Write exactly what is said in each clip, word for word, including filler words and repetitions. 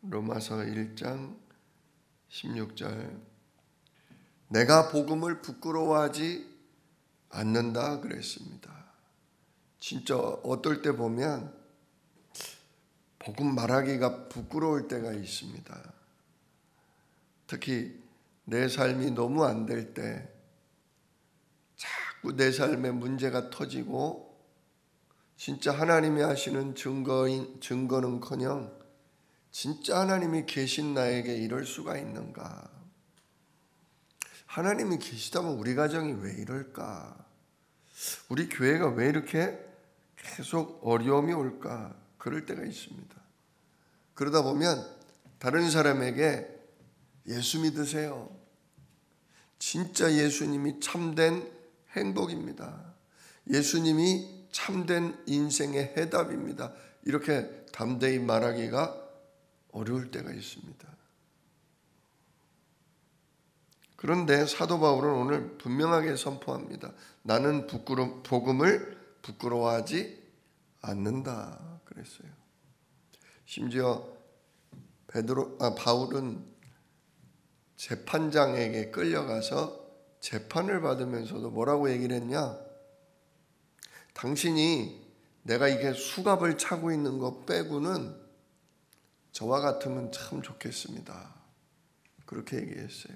로마서 일 장 십육 절 내가 복음을 부끄러워하지 않는다 그랬습니다. 진짜 어떨 때 보면 복음 말하기가 부끄러울 때가 있습니다. 특히 내 삶이 너무 안 될 때 자꾸 내 삶에 문제가 터지고 진짜 하나님이 하시는 증거인, 증거는커녕 진짜 하나님이 계신 나에게 이럴 수가 있는가? 하나님이 계시다면 우리 가정이 왜 이럴까? 우리 교회가 왜 이렇게 계속 어려움이 올까? 그럴 때가 있습니다. 그러다 보면 다른 사람에게 예수 믿으세요. 진짜 예수님이 참된 행복입니다. 예수님이 참된 인생의 해답입니다. 이렇게 담대히 말하기가 어려울 때가 있습니다. 그런데 사도 바울은 오늘 분명하게 선포합니다. 나는 부끄러, 복음을 부끄러워하지 않는다 그랬어요. 심지어 베드로, 아, 바울은 재판장에게 끌려가서 재판을 받으면서도 뭐라고 얘기를 했냐? 당신이 내가 이게 수갑을 차고 있는 것 빼고는 저와 같으면 참 좋겠습니다. 그렇게 얘기했어요.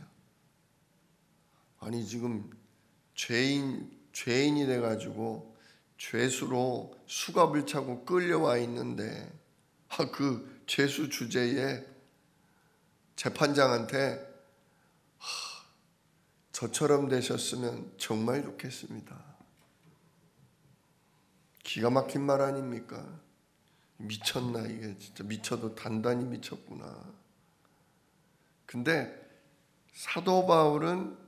아니 지금 죄인, 죄인이 돼가지고 죄수로 수갑을 차고 끌려와 있는데 아, 그 죄수 주제에 재판장한테 하, 저처럼 되셨으면 정말 좋겠습니다. 기가 막힌 말 아닙니까? 미쳤나 이게 진짜 미쳐도 단단히 미쳤구나. 근데 사도 바울은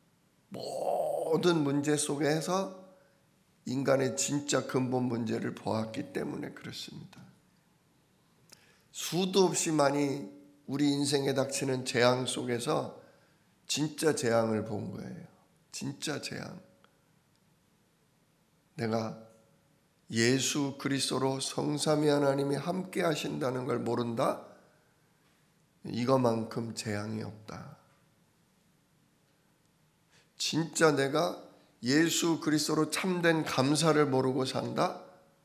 모든 문제 속에서 인간의 진짜 근본 문제를 보았기 때문에 그렇습니다. 수도 없이 많이 우리 인생에 닥치는 재앙 속에서 진짜 재앙을 본 거예요. 진짜 재앙. 내가 예수 그리스도로 성삼위 하나님이 함께 하신다는 걸 모른다? 이거만큼 재앙이 없다. 진짜 내가 예수 그리스도로 참된 감사를 모르고 산다?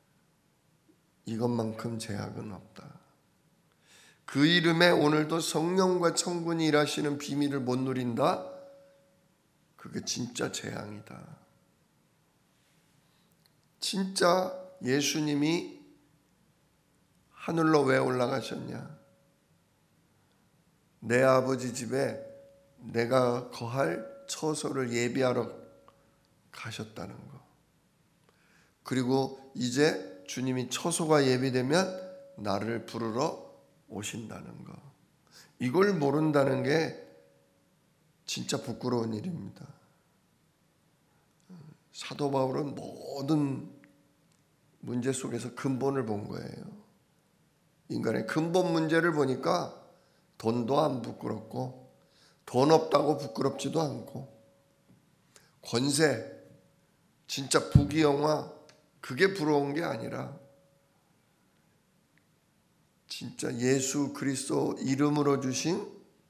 이것만큼 재앙은 없다. 그 이름에 오늘도 성령과 천군이 일하시는 비밀을 못 누린다? 그게 진짜 재앙이다. 진짜 예수님이 하늘로 왜 올라가셨냐? 내 아버지 집에 내가 거할 처소를 예비하러 가셨다는 거. 그리고 이제 주님이 처소가 예비되면 나를 부르러 오신다는 거. 이걸 모른다는 게 진짜 부끄러운 일입니다. 사도 바울은 모든 문제 속에서 근본을 본 거예요. 인간의 근본 문제를 보니까 돈도 안 부끄럽고 돈 없다고 부끄럽지도 않고 권세, 진짜 부귀영화 그게 부러운 게 아니라 진짜 예수 그리스도 이름으로 주신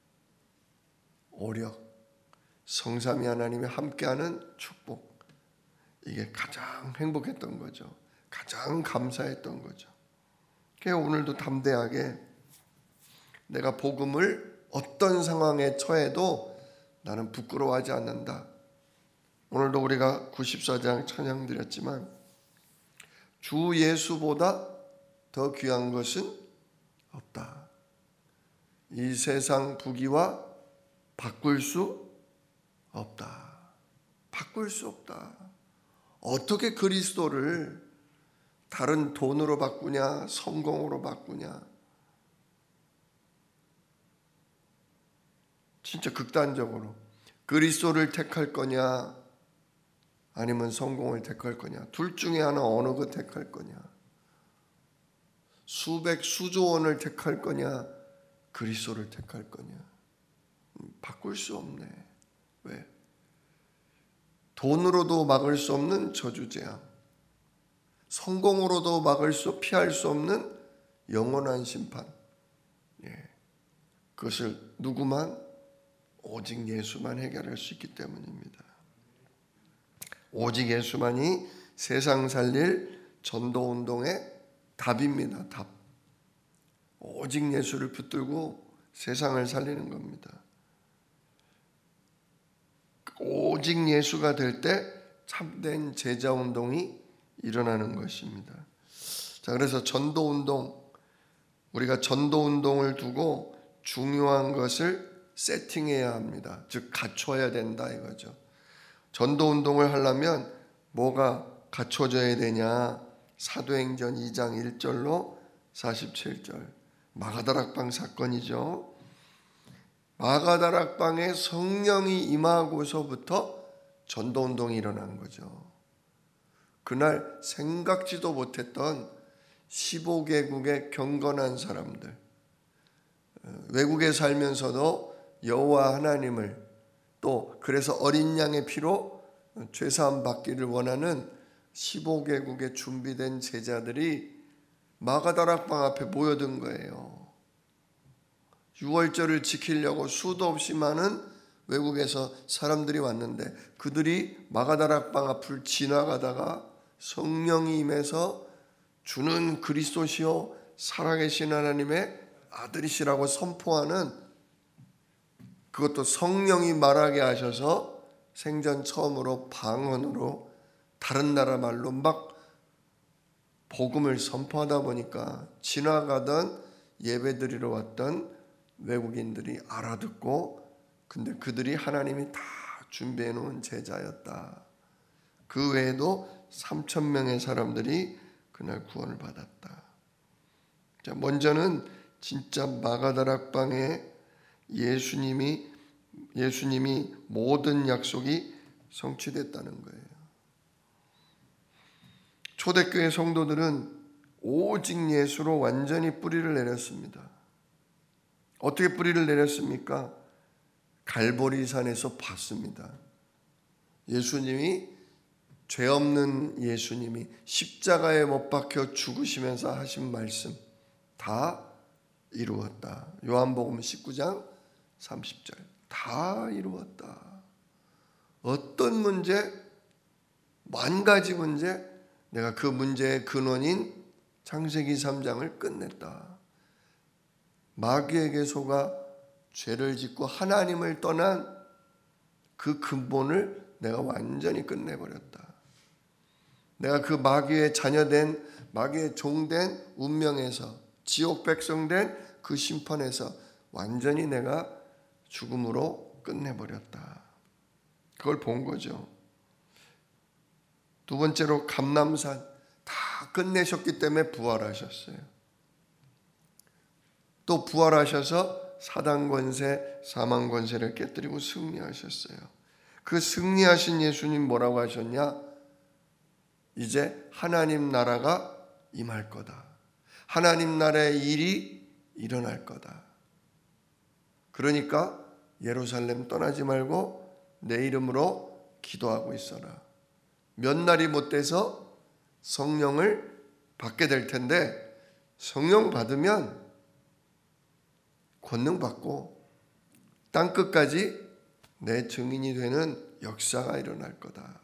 오력, 성삼위 하나님이 함께하는 축복, 이게 가장 행복했던 거죠. 가장 감사했던 거죠. 그래서 오늘도 담대하게 내가 복음을 어떤 상황에 처해도 나는 부끄러워하지 않는다. 오늘도 우리가 구십사 장 찬양 드렸지만 주 예수보다 더 귀한 것은 없다. 이 세상 부귀와 바꿀 수 없다. 바꿀 수 없다. 어떻게 그리스도를 다른 돈으로 바꾸냐, 성공으로 바꾸냐. 진짜 극단적으로 그리스도를 택할 거냐 아니면 성공을 택할 거냐. 둘 중에 하나 어느 거 택할 거냐. 수백 수조 원을 택할 거냐 그리스도를 택할 거냐. 바꿀 수 없네. 왜? 돈으로도 막을 수 없는 저주재앙, 성공으로도 막을 수 피할 수 없는 영원한 심판. 예. 그것을 누구만? 오직 예수만 해결할 수 있기 때문입니다. 오직 예수만이 세상 살릴 전도운동의 답입니다. 답. 오직 예수를 붙들고 세상을 살리는 겁니다. 오직 예수가 될 때 참된 제자운동이 일어나는 것입니다. 자, 그래서 전도운동, 우리가 전도운동을 두고 중요한 것을 세팅해야 합니다. 즉 갖춰야 된다 이거죠. 전도운동을 하려면 뭐가 갖춰져야 되냐? 사도행전 이 장 일 절로 사십칠 절 마가다락방 사건이죠. 마가다락방에 성령이 임하고서부터 전도운동이 일어난 거죠. 그날 생각지도 못했던 십오 개국의 경건한 사람들, 외국에 살면서도 여호와 하나님을, 또 그래서 어린 양의 피로 죄사함 받기를 원하는 십오 개국의 준비된 제자들이 마가다락방 앞에 모여든 거예요. 유월절을 지키려고 수도 없이 많은 외국에서 사람들이 왔는데 그들이 마가다락방 앞을 지나가다가 성령이 임해서 주는 그리스도시요 살아계신 하나님의 아들이시라고 선포하는, 그것도 성령이 말하게 하셔서 생전 처음으로 방언으로 다른 나라 말로 막 복음을 선포하다 보니까 지나가던 예배드리러 왔던 외국인들이 알아듣고, 근데 그들이 하나님이 다 준비해 놓은 제자였다. 그 외에도 삼천 명의 사람들이 그날 구원을 받았다. 자, 먼저는 진짜 마가다락방에 예수님이 예수님이 모든 약속이 성취됐다는 거예요. 초대교회 성도들은 오직 예수로 완전히 뿌리를 내렸습니다. 어떻게 뿌리를 내렸습니까? 갈보리산에서 봤습니다. 예수님이, 죄 없는 예수님이 십자가에 못 박혀 죽으시면서 하신 말씀 다 이루었다. 요한복음 십구 장 삼십 절 다 이루었다. 어떤 문제, 만 가지 문제, 내가 그 문제의 근원인 창세기 삼 장을 끝냈다. 마귀에게 속아 죄를 짓고 하나님을 떠난 그 근본을 내가 완전히 끝내버렸다. 내가 그 마귀의 자녀된, 마귀의 종된 운명에서, 지옥 백성된 그 심판에서 완전히 내가 죽음으로 끝내버렸다. 그걸 본 거죠. 두 번째로 감람산 다 끝내셨기 때문에 부활하셨어요. 또 부활하셔서 사단 권세, 사망 권세를 깨뜨리고 승리하셨어요. 그 승리하신 예수님 뭐라고 하셨냐? 이제 하나님 나라가 임할 거다. 하나님 나라의 일이 일어날 거다. 그러니까 예루살렘 떠나지 말고 내 이름으로 기도하고 있어라. 몇 날이 못 돼서 성령을 받게 될 텐데, 성령 받으면 권능 받고 땅끝까지 내 증인이 되는 역사가 일어날 거다.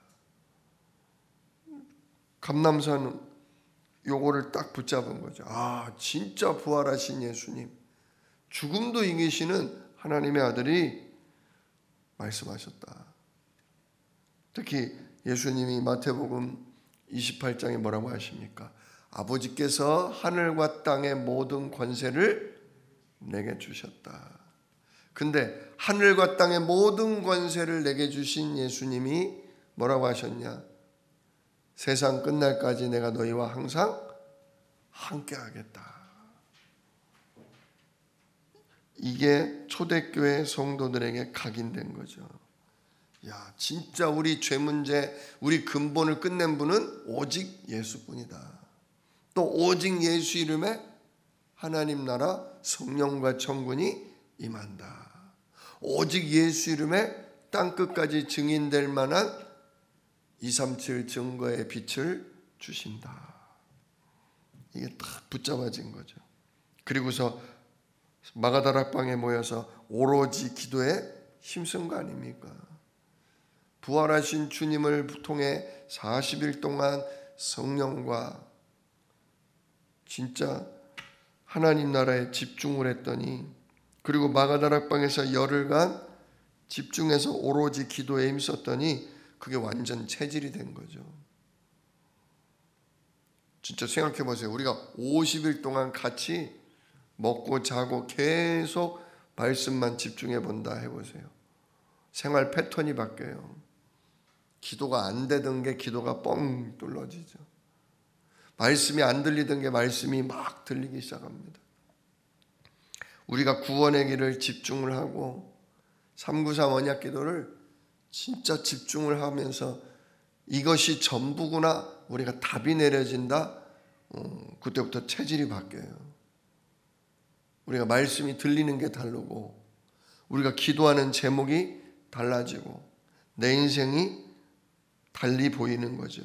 감람산 요거를 딱 붙잡은 거죠. 아, 진짜 부활하신 예수님, 죽음도 이기시는 하나님의 아들이 말씀하셨다. 특히 예수님이 마태복음 이십팔 장에 뭐라고 하십니까? 아버지께서 하늘과 땅의 모든 권세를 내게 주셨다. 근데 하늘과 땅의 모든 권세를 내게 주신 예수님이 뭐라고 하셨냐? 세상 끝날까지 내가 너희와 항상 함께 하겠다. 이게 초대교회 성도들에게 각인된 거죠. 야, 진짜 우리 죄 문제, 우리 근본을 끝낸 분은 오직 예수뿐이다. 또 오직 예수 이름에 하나님 나라 성령과 천군이 임한다. 오직 예수 이름에 땅끝까지 증인될 만한 이백삼십칠 증거의 빛을 주신다. 이게 딱 붙잡아진 거죠. 그리고서 마가다락방에 모여서 오로지 기도에 힘쓴 거 아닙니까? 부활하신 주님을 통해 사십 일 동안 성령과 진짜 하나님 나라에 집중을 했더니, 그리고 마가다락방에서 열흘간 집중해서 오로지 기도에 힘썼더니 그게 완전 체질이 된 거죠. 진짜 생각해 보세요. 우리가 오십 일 동안 같이 먹고 자고 계속 말씀만 집중해 본다 해보세요. 생활 패턴이 바뀌어요. 기도가 안 되던 게 기도가 뻥 뚫어지죠. 말씀이 안 들리던 게 말씀이 막 들리기 시작합니다. 우리가 구원의 길을 집중을 하고 삼구삼 언약 기도를 진짜 집중을 하면서 이것이 전부구나, 우리가 답이 내려진다, 어, 그때부터 체질이 바뀌어요. 우리가 말씀이 들리는 게 다르고, 우리가 기도하는 제목이 달라지고, 내 인생이 달리 보이는 거죠.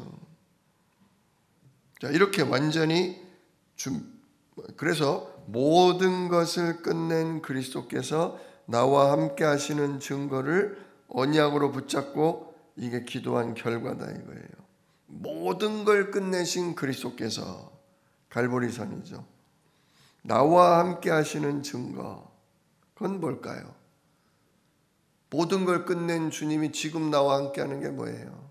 자, 이렇게 완전히 준, 그래서 모든 것을 끝낸 그리스도께서 나와 함께 하시는 증거를 언약으로 붙잡고 이게 기도한 결과다 이거예요. 모든 걸 끝내신 그리스도께서, 갈보리산이죠. 나와 함께 하시는 증거, 그건 뭘까요? 모든 걸 끝낸 주님이 지금 나와 함께 하는 게 뭐예요?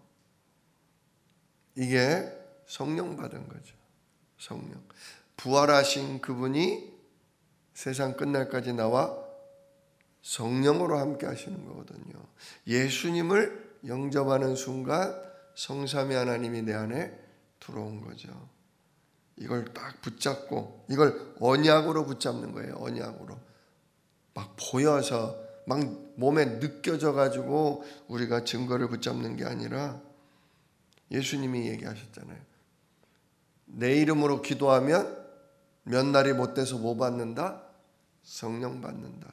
이게 성령 받은 거죠. 성령. 부활하신 그분이 세상 끝날까지 나와 성령으로 함께 하시는 거거든요. 예수님을 영접하는 순간 성삼위 하나님이 내 안에 들어온 거죠. 이걸 딱 붙잡고, 이걸 언약으로 붙잡는 거예요. 언약으로. 막 보여서, 막 몸에 느껴져 가지고 우리가 증거를 붙잡는 게 아니라, 예수님이 얘기하셨잖아요. 내 이름으로 기도하면 몇 날이 못 돼서 뭐 받는다? 성령 받는다.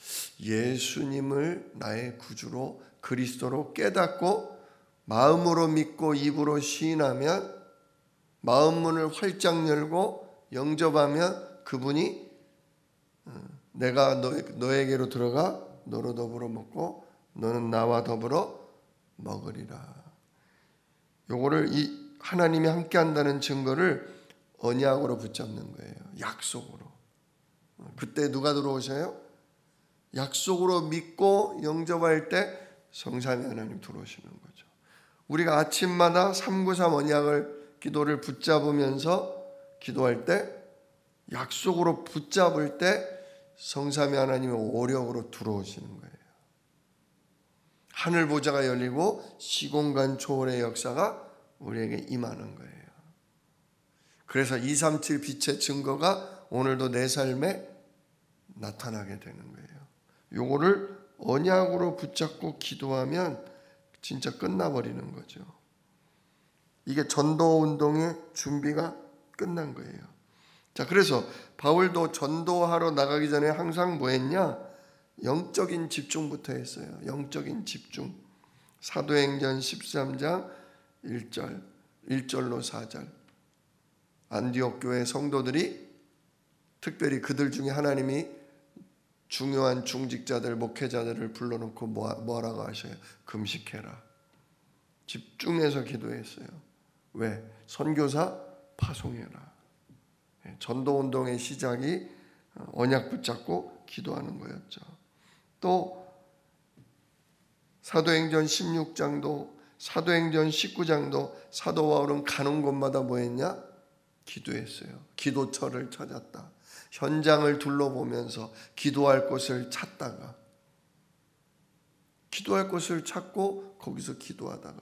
예수님을 나의 구주로, 그리스도로 깨닫고 마음으로 믿고 입으로 시인하면, 마음 문을 활짝 열고 영접하면 그분이 내가 너, 너에게로 들어가 너로 더불어 먹고 너는 나와 더불어 먹으리라. 요거를 이 하나님이 함께 한다는 증거를 언약으로 붙잡는 거예요. 약속으로. 그때 누가 들어오셔요? 약속으로 믿고 영접할 때 성삼위 하나님 들어오시는 거죠. 우리가 아침마다 삼구삼 언약을, 기도를 붙잡으면서 기도할 때, 약속으로 붙잡을 때 성삼위 하나님의 오력으로 들어오시는 거예요. 하늘 보좌가 열리고 시공간 초월의 역사가 우리에게 임하는 거예요. 그래서 이백삼십칠 빛의 증거가 오늘도 내 삶에 나타나게 되는 거예요. 요거를 언약으로 붙잡고 기도하면 진짜 끝나버리는 거죠. 이게 전도 운동의 준비가 끝난 거예요. 자, 그래서 바울도 전도하러 나가기 전에 항상 뭐 했냐? 영적인 집중부터 했어요. 영적인 집중. 사도행전 십삼 장 일 절, 일 절로 사 절. 안디옥 교회 성도들이, 특별히 그들 중에 하나님이 중요한 중직자들, 목회자들을 불러놓고 뭐라고 하셔요? 금식해라. 집중해서 기도했어요. 왜? 선교사 파송해라. 전도운동의 시작이 언약 붙잡고 기도하는 거였죠. 또 사도행전 십육 장도, 사도행전 십구 장도 사도 바울은 가는 곳마다 뭐 했냐? 기도했어요. 기도처를 찾았다. 현장을 둘러보면서 기도할 곳을 찾다가, 기도할 곳을 찾고 거기서 기도하다가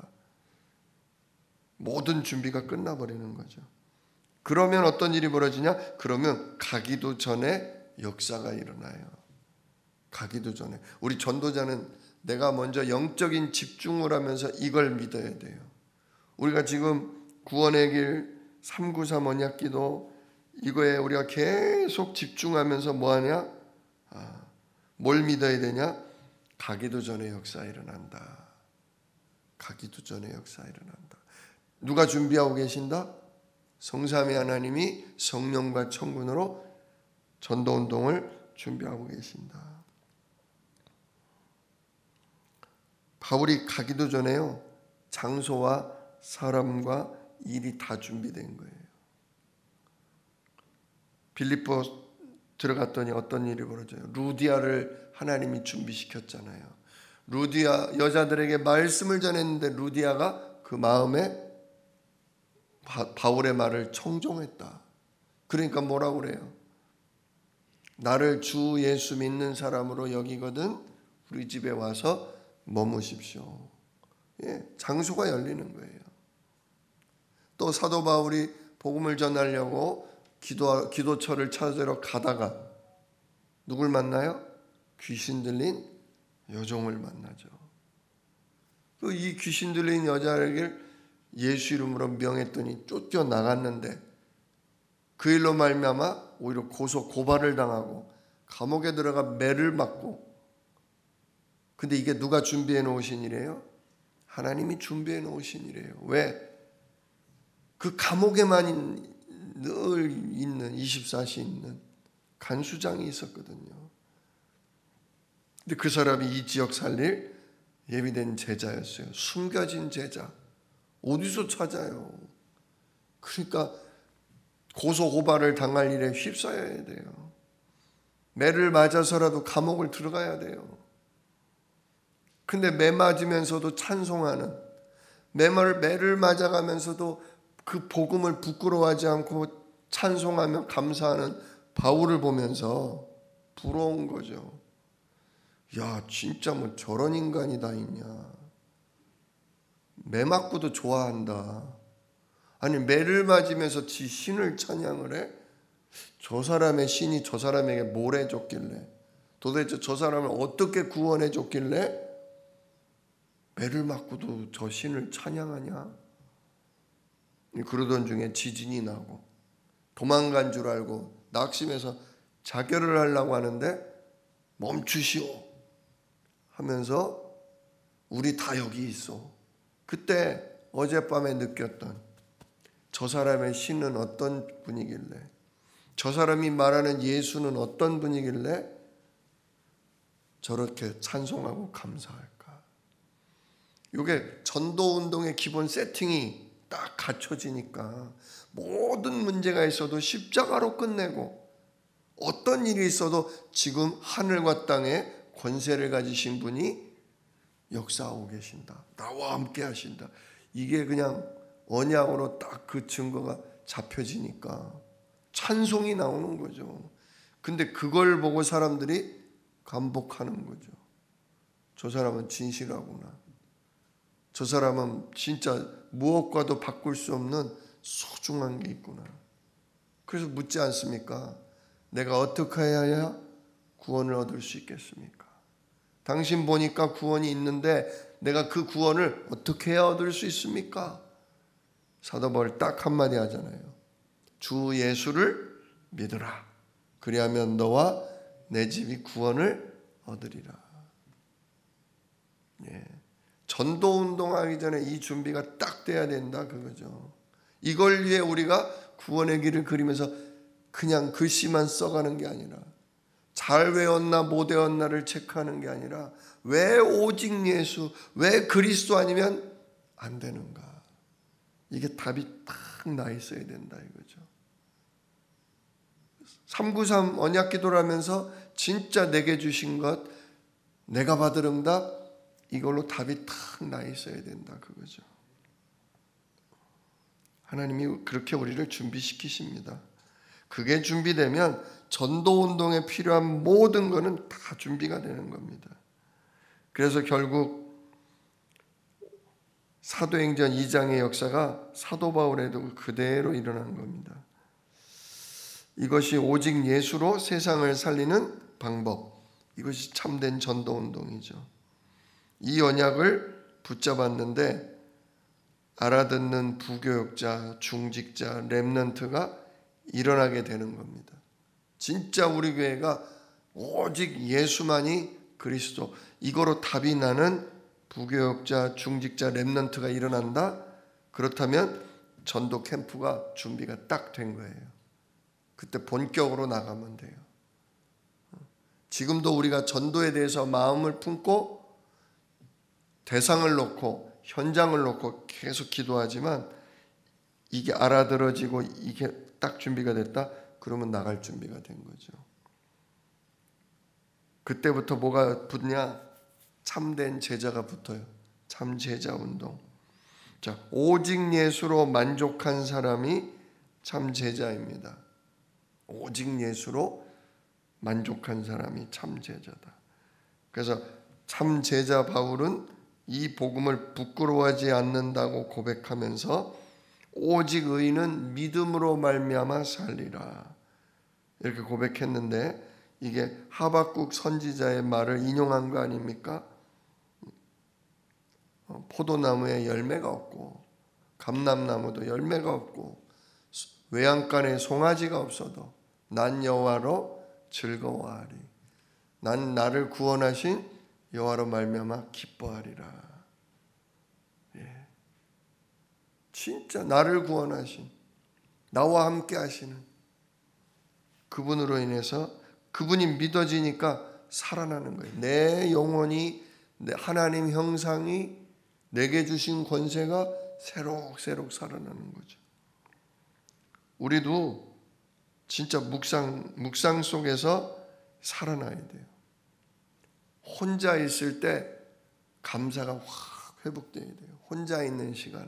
모든 준비가 끝나버리는 거죠. 그러면 어떤 일이 벌어지냐? 그러면 가기도 전에 역사가 일어나요. 가기도 전에. 우리 전도자는 내가 먼저 영적인 집중을 하면서 이걸 믿어야 돼요. 우리가 지금 구원의 길, 삼구삼 언약기도, 이거에 우리가 계속 집중하면서 뭐하냐? 아, 뭘 믿어야 되냐? 가기도 전에 역사 일어난다. 가기도 전에 역사 일어난다. 누가 준비하고 계신다? 성삼위 하나님이 성령과 천군으로 전도운동을 준비하고 계신다. 바울이 가기도 전에요, 장소와 사람과 일이 다 준비된 거예요. 빌립보 들어갔더니 어떤 일이 벌어져요? 루디아를 하나님이 준비시켰잖아요. 루디아 여자들에게 말씀을 전했는데 루디아가 그 마음에 바, 바울의 말을 청종했다. 그러니까 뭐라고 그래요? 나를 주 예수 믿는 사람으로 여기거든 우리 집에 와서 머무십시오. 예, 장소가 열리는 거예요. 또 사도 바울이 복음을 전하려고 기도, 기도처를 찾으러 가다가 누굴 만나요? 귀신 들린 여종을 만나죠. 이 귀신 들린 여자에게 예수 이름으로 명했더니 쫓겨 나갔는데 그 일로 말미암아 오히려 고소 고발을 당하고 감옥에 들어가 매를 맞고. 근데 이게 누가 준비해 놓으신 일이에요? 하나님이 준비해 놓으신 일이에요. 왜? 그 감옥에만 늘 있는 이십사 시 있는 간수장이 있었거든요. 근데 그 사람이 이 지역 살릴 예비된 제자였어요. 숨겨진 제자. 어디서 찾아요? 그러니까 고소 고발을 당할 일에 휩싸여야 돼요. 매를 맞아서라도 감옥을 들어가야 돼요. 근데 매 맞으면서도 찬송하는, 매를 매를 맞아가면서도 그 복음을 부끄러워하지 않고 찬송하며 감사하는 바울을 보면서 부러운 거죠. 야, 진짜 뭐 저런 인간이 다 있냐. 매 맞고도 좋아한다. 아니, 매를 맞으면서 지 신을 찬양을 해? 저 사람의 신이 저 사람에게 뭘 해줬길래, 도대체 저 사람을 어떻게 구원해 줬길래 매를 맞고도 저 신을 찬양하냐? 그러던 중에 지진이 나고 도망간 줄 알고 낙심해서 자결을 하려고 하는데 멈추시오 하면서 우리 다 여기 있어. 그때 어젯밤에 느꼈던 저 사람의 신은 어떤 분이길래, 저 사람이 말하는 예수는 어떤 분이길래 저렇게 찬송하고 감사할까. 이게 전도운동의 기본 세팅이 딱 갖춰지니까 모든 문제가 있어도 십자가로 끝내고, 어떤 일이 있어도 지금 하늘과 땅에 권세를 가지신 분이 역사하고 계신다. 나와 함께 하신다. 이게 그냥 언약으로 딱 그 증거가 잡혀지니까 찬송이 나오는 거죠. 근데 그걸 보고 사람들이 감복하는 거죠. 저 사람은 진실하구나. 저 사람은 진짜 무엇과도 바꿀 수 없는 소중한 게 있구나. 그래서 묻지 않습니까? 내가 어떻게 해야 구원을 얻을 수 있겠습니까? 당신 보니까 구원이 있는데 내가 그 구원을 어떻게 해야 얻을 수 있습니까? 사도 바울 딱 한마디 하잖아요. 주 예수를 믿으라. 그리하면 너와 내 집이 구원을 얻으리라. 예. 전도 운동하기 전에 이 준비가 딱 돼야 된다 그거죠. 이걸 위해 우리가 구원의 길을 그리면서 그냥 글씨만 써가는 게 아니라, 잘 외웠나 못 외웠나를 체크하는 게 아니라, 왜 오직 예수, 왜 그리스도 아니면 안 되는가. 이게 답이 딱 나 있어야 된다 이거죠. 삼구삼 언약 기도를 하면서 진짜 내게 주신 것, 내가 받을 응답, 이걸로 답이 딱 나 있어야 된다 그거죠. 하나님이 그렇게 우리를 준비시키십니다. 그게 준비되면 전도운동에 필요한 모든 것은 다 준비가 되는 겁니다. 그래서 결국 사도행전 이 장의 역사가 사도 바울에도 그대로 일어난 겁니다. 이것이 오직 예수로 세상을 살리는 방법, 이것이 참된 전도운동이죠. 이 언약을 붙잡았는데 알아듣는 부교역자, 중직자, 렘넌트가 일어나게 되는 겁니다. 진짜 우리 교회가 오직 예수만이 그리스도, 이거로 답이 나는 부교역자, 중직자, 렘넌트가 일어난다? 그렇다면 전도 캠프가 준비가 딱 된 거예요. 그때 본격으로 나가면 돼요. 지금도 우리가 전도에 대해서 마음을 품고 대상을 놓고 현장을 놓고 계속 기도하지만 이게 알아들어지고 이게 딱 준비가 됐다? 그러면 나갈 준비가 된 거죠. 그때부터 뭐가 붙냐? 참된 제자가 붙어요. 참 제자 운동. 자, 오직 예수로 만족한 사람이 참 제자입니다. 오직 예수로 만족한 사람이 참 제자다. 그래서 참 제자 바울은 이 복음을 부끄러워하지 않는다고 고백하면서 오직 의인은 믿음으로 말미암아 살리라 이렇게 고백했는데, 이게 하박국 선지자의 말을 인용한 거 아닙니까? 포도나무에 열매가 없고 감람나무도 열매가 없고 외양간에 송아지가 없어도 난 여호와로 즐거워하리. 난 나를 구원하신 여호와로 말미암아 기뻐하리라. 예. 진짜 나를 구원하신, 나와 함께 하시는 그분으로 인해서 그분이 믿어지니까 살아나는 거예요. 내 영혼이, 내 하나님 형상이 내게 주신 권세가 새록새록 살아나는 거죠. 우리도 진짜 묵상, 묵상 속에서 살아나야 돼요. 혼자 있을 때 감사가 확 회복돼야 돼요. 혼자 있는 시간에.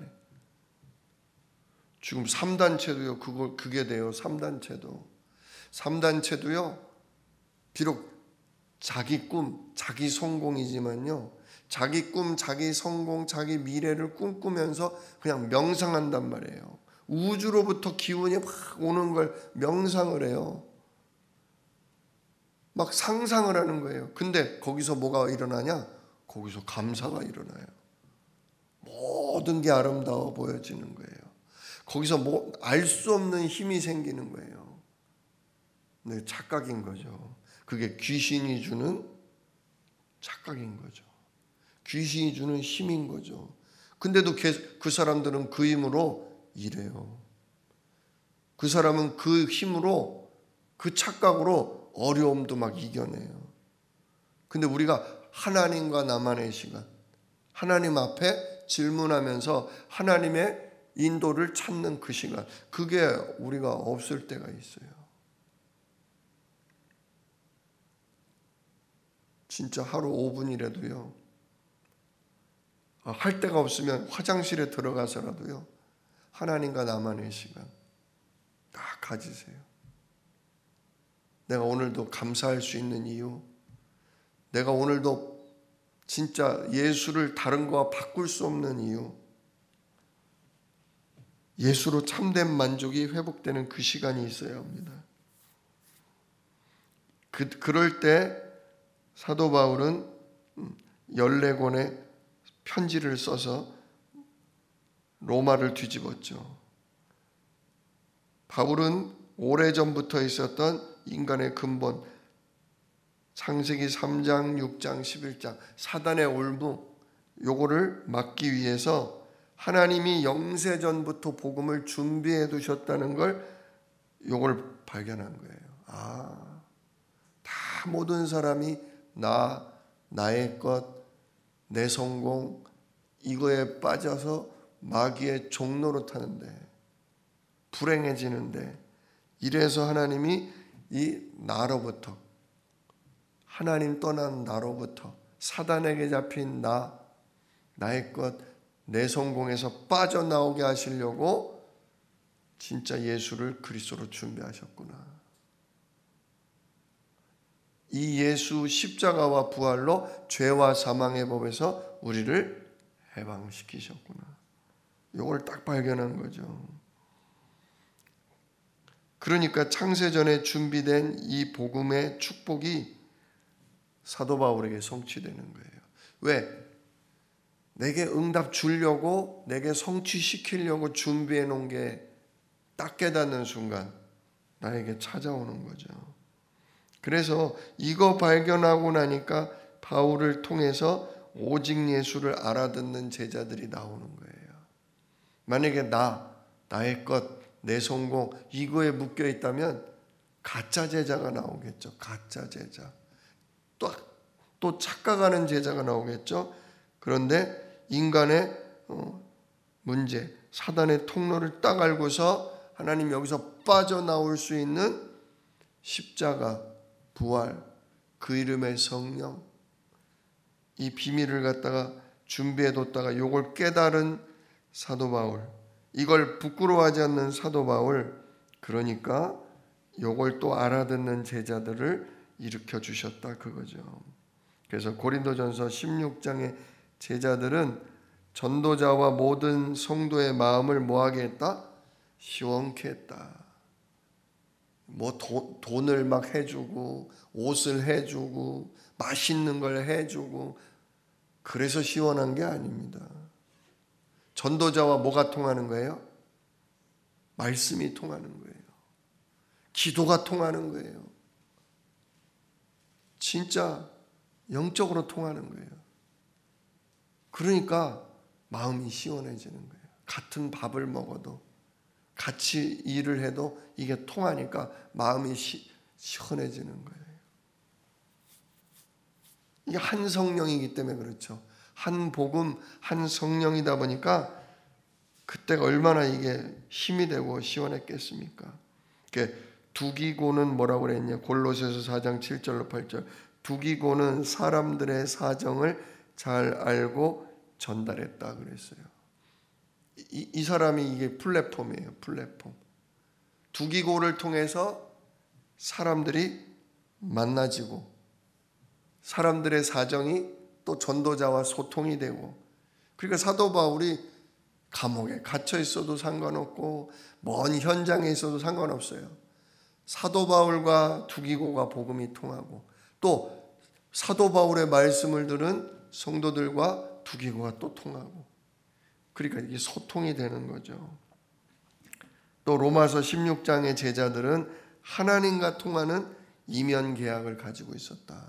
지금 삼 단체도요, 그거, 그게 돼요. 삼 단체도. 삼 단체도요, 비록 자기 꿈, 자기 성공이지만요, 자기 꿈, 자기 성공, 자기 미래를 꿈꾸면서 그냥 명상한단 말이에요. 우주로부터 기운이 막 오는 걸 명상을 해요. 막 상상을 하는 거예요. 근데 거기서 뭐가 일어나냐? 거기서 감사가 일어나요. 모든 게 아름다워 보여지는 거예요. 거기서 뭐 알 수 없는 힘이 생기는 거예요. 네, 착각인 거죠. 그게 귀신이 주는 착각인 거죠. 귀신이 주는 힘인 거죠. 근데도 그 사람들은 그 힘으로 일해요. 그 사람은 그 힘으로, 그 착각으로 어려움도 막 이겨내요. 근데 우리가 하나님과 나만의 시간, 하나님 앞에 질문하면서 하나님의 인도를 찾는 그 시간, 그게 우리가 없을 때가 있어요. 진짜 하루 오 분이라도요, 할 데가 없으면 화장실에 들어가서라도요, 하나님과 나만의 시간 딱 가지세요. 내가 오늘도 감사할 수 있는 이유, 내가 오늘도 진짜 예수를 다른 거와 바꿀 수 없는 이유, 예수로 참된 만족이 회복되는 그 시간이 있어야 합니다. 그, 그럴 때 사도 바울은 열네 권의 편지를 써서 로마를 뒤집었죠. 바울은 오래전부터 있었던 인간의 근본, 창세기 삼 장, 육 장, 십일 장, 사단의 올무, 요거를 막기 위해서 하나님이 영세전부터 복음을 준비해 두셨다는 걸, 요걸 발견한 거예요. 아, 다 모든 사람이 나, 나의 것, 내 성공, 이거에 빠져서 마귀의 종로로 타는데, 불행해지는데, 이래서 하나님이 이 나로부터, 하나님 떠난 나로부터, 사단에게 잡힌 나, 나의 것, 내 성공에서 빠져나오게 하시려고 진짜 예수를 그리스도로 준비하셨구나. 이 예수 십자가와 부활로 죄와 사망의 법에서 우리를 해방시키셨구나. 이걸 딱 발견한 거죠. 그러니까 창세전에 준비된 이 복음의 축복이 사도 바울에게 성취되는 거예요. 왜? 내게 응답 주려고, 내게 성취시키려고 준비해 놓은 게 딱 깨닫는 순간 나에게 찾아오는 거죠. 그래서 이거 발견하고 나니까 바울을 통해서 오직 예수를 알아듣는 제자들이 나오는 거예요. 만약에 나, 나의 것, 내 성공, 이거에 묶여 있다면 가짜 제자가 나오겠죠. 가짜 제자. 또 착각하는 제자가 나오겠죠. 그런데 인간의 문제, 사단의 통로를 딱 알고서 하나님 여기서 빠져나올 수 있는 십자가, 부활, 그 이름의 성령, 이 비밀을 갖다가 준비해뒀다가 요걸 깨달은 사도 바울, 이걸 부끄러워하지 않는 사도 바울, 그러니까 요걸 또 알아듣는 제자들을 일으켜 주셨다 그거죠. 그래서 고린도전서 십육 장의 제자들은 전도자와 모든 성도의 마음을 뭐하게 했다? 시원케 했다. 뭐 도, 돈을 막 해주고 옷을 해주고 맛있는 걸 해주고 그래서 시원한 게 아닙니다. 전도자와 뭐가 통하는 거예요? 말씀이 통하는 거예요. 기도가 통하는 거예요. 진짜 영적으로 통하는 거예요. 그러니까 마음이 시원해지는 거예요. 같은 밥을 먹어도 같이 일을 해도 이게 통하니까 마음이 시, 시원해지는 거예요. 이게 한 성령이기 때문에 그렇죠. 한 복음, 한 성령이다 보니까 그때가 얼마나 이게 힘이 되고 시원했겠습니까? 두기고는 뭐라고 그랬냐? 골로새서 사 장 칠 절로 팔 절. 두기고는 사람들의 사정을 잘 알고 전달했다 그랬어요. 이, 이 사람이 이게 플랫폼이에요. 플랫폼. 두기고를 통해서 사람들이 만나지고 사람들의 사정이 또 전도자와 소통이 되고, 그러니까 사도 바울이 감옥에 갇혀 있어도 상관없고 먼 현장에 있어도 상관없어요. 사도 바울과 두기고가 복음이 통하고 또 사도 바울의 말씀을 들은 성도들과 두기고가 또 통하고, 그러니까 이게 소통이 되는 거죠. 또 로마서 십육 장의 제자들은 하나님과 통하는 이면 계약을 가지고 있었다.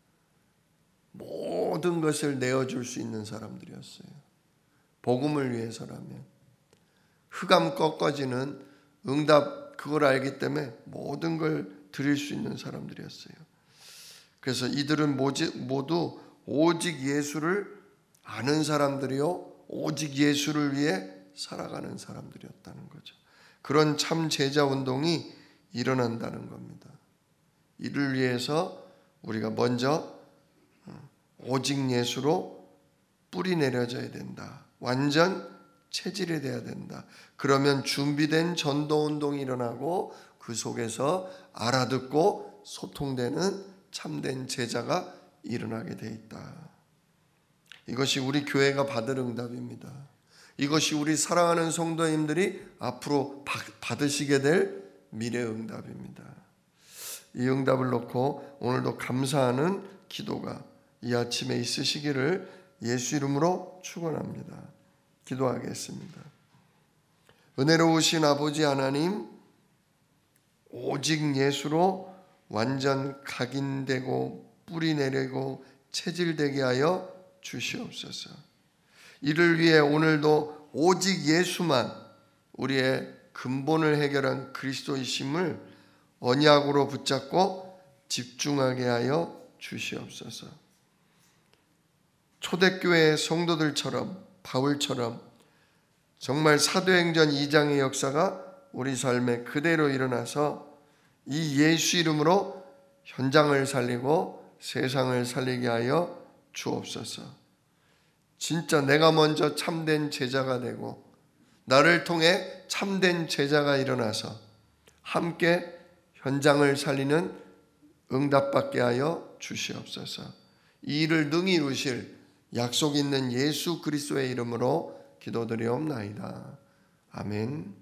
모든 것을 내어줄 수 있는 사람들이었어요. 복음을 위해서라면. 흑암 꺾어지는 응답, 그걸 알기 때문에 모든 걸 드릴 수 있는 사람들이었어요. 그래서 이들은 모두 오직 예수를 아는 사람들이요, 오직 예수를 위해 살아가는 사람들이었다는 거죠. 그런 참 제자 운동이 일어난다는 겁니다. 이를 위해서 우리가 먼저 오직 예수로 뿌리 내려져야 된다. 완전 체질이 돼야 된다. 그러면 준비된 전도운동이 일어나고 그 속에서 알아듣고 소통되는 참된 제자가 일어나게 돼 있다. 이것이 우리 교회가 받을 응답입니다. 이것이 우리 사랑하는 성도님들이 앞으로 받으시게 될 미래 응답입니다. 이 응답을 놓고 오늘도 감사하는 기도가 이 아침에 있으시기를 예수 이름으로 축원합니다. 기도하겠습니다. 은혜로우신 아버지 하나님, 오직 예수로 완전 각인되고 뿌리 내리고 체질되게 하여 주시옵소서. 이를 위해 오늘도 오직 예수만 우리의 근본을 해결한 그리스도이심을 언약으로 붙잡고 집중하게 하여 주시옵소서. 초대교회의 성도들처럼, 바울처럼 정말 사도행전 이 장의 역사가 우리 삶에 그대로 일어나서 이 예수 이름으로 현장을 살리고 세상을 살리게 하여 주옵소서. 진짜 내가 먼저 참된 제자가 되고 나를 통해 참된 제자가 일어나서 함께 현장을 살리는 응답받게 하여 주시옵소서. 이 일을 능히 이루실 약속 있는 예수 그리스도의 이름으로 기도드리옵나이다. 아멘.